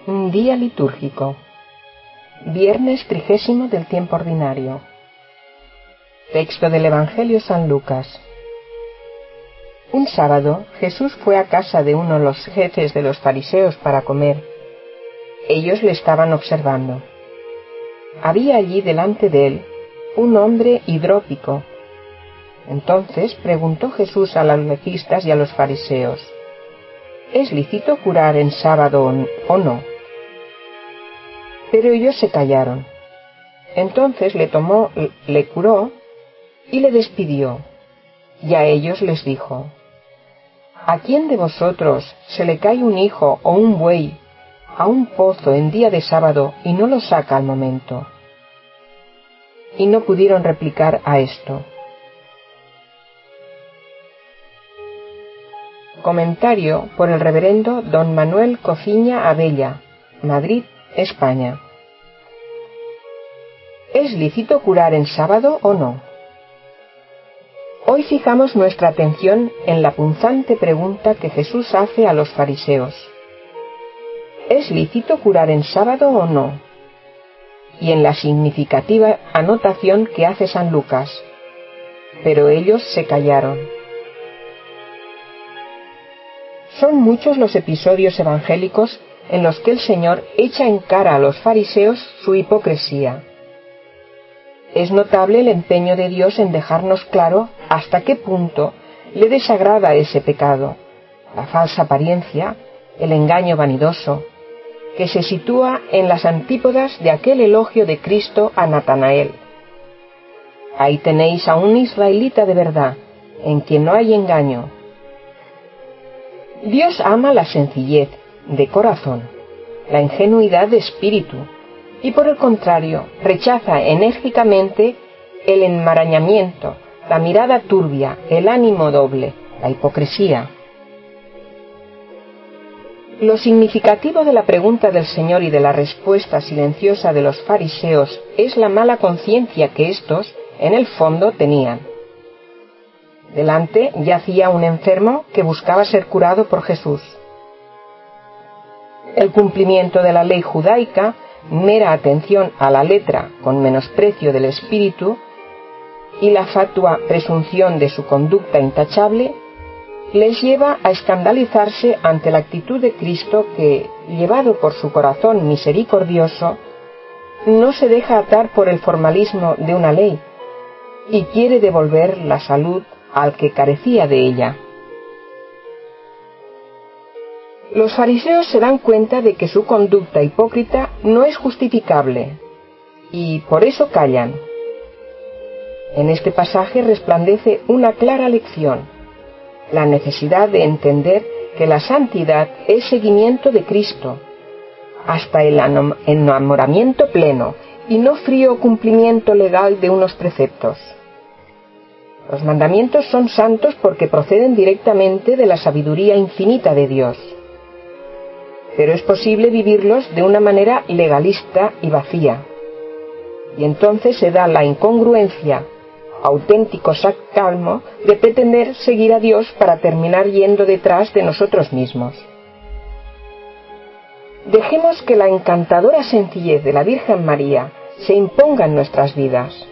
Día litúrgico. Viernes 30 del tiempo ordinario. Texto del Evangelio San Lucas. Un sábado, Jesús fue a casa de uno de los jefes de los fariseos para comer. Ellos le estaban observando. Había allí delante de él un hombre hidrópico. Entonces preguntó Jesús a los legistas y a los fariseos: ¿es lícito curar en sábado o no? Pero ellos se callaron. Entonces le curó y le despidió. Y a ellos les dijo: ¿a quién de vosotros se le cae un hijo o un buey a un pozo en día de sábado y no lo saca al momento? Y no pudieron replicar a esto. Comentario por el reverendo don Manuel Cociña Abella, Madrid, España. ¿Es lícito curar en sábado o no? Hoy fijamos nuestra atención en la punzante pregunta que Jesús hace a los fariseos: ¿es lícito curar en sábado o no? Y en la significativa anotación que hace San Lucas: pero ellos se callaron. Son muchos los episodios evangélicos en los que el Señor echa en cara a los fariseos su hipocresía. Es notable el empeño de Dios en dejarnos claro hasta qué punto le desagrada ese pecado, la falsa apariencia, el engaño vanidoso, que se sitúa en las antípodas de aquel elogio de Cristo a Natanael. Ahí tenéis a un israelita de verdad, en quien no hay engaño. Dios ama la sencillez de corazón, la ingenuidad de espíritu, y por el contrario rechaza enérgicamente el enmarañamiento, la mirada turbia, el ánimo doble, la hipocresía. Lo significativo de la pregunta del Señor y de la respuesta silenciosa de los fariseos es la mala conciencia que éstos, en el fondo, tenían. Delante yacía un enfermo que buscaba ser curado por Jesús. El cumplimiento de la ley judaica, mera atención a la letra con menosprecio del espíritu, y la fatua presunción de su conducta intachable, les lleva a escandalizarse ante la actitud de Cristo que, llevado por su corazón misericordioso, no se deja atar por el formalismo de una ley y quiere devolver la salud al que carecía de ella. Los fariseos se dan cuenta de que su conducta hipócrita no es justificable y por eso callan. En este pasaje resplandece una clara lección: la necesidad de entender que la santidad es seguimiento de Cristo, hasta el enamoramiento pleno y no frío cumplimiento legal de unos preceptos. Los mandamientos son santos porque proceden directamente de la sabiduría infinita de Dios. Pero es posible vivirlos de una manera legalista y vacía. Y entonces se da la incongruencia, auténtico sarcasmo, de pretender seguir a Dios para terminar yendo detrás de nosotros mismos. Dejemos que la encantadora sencillez de la Virgen María se imponga en nuestras vidas.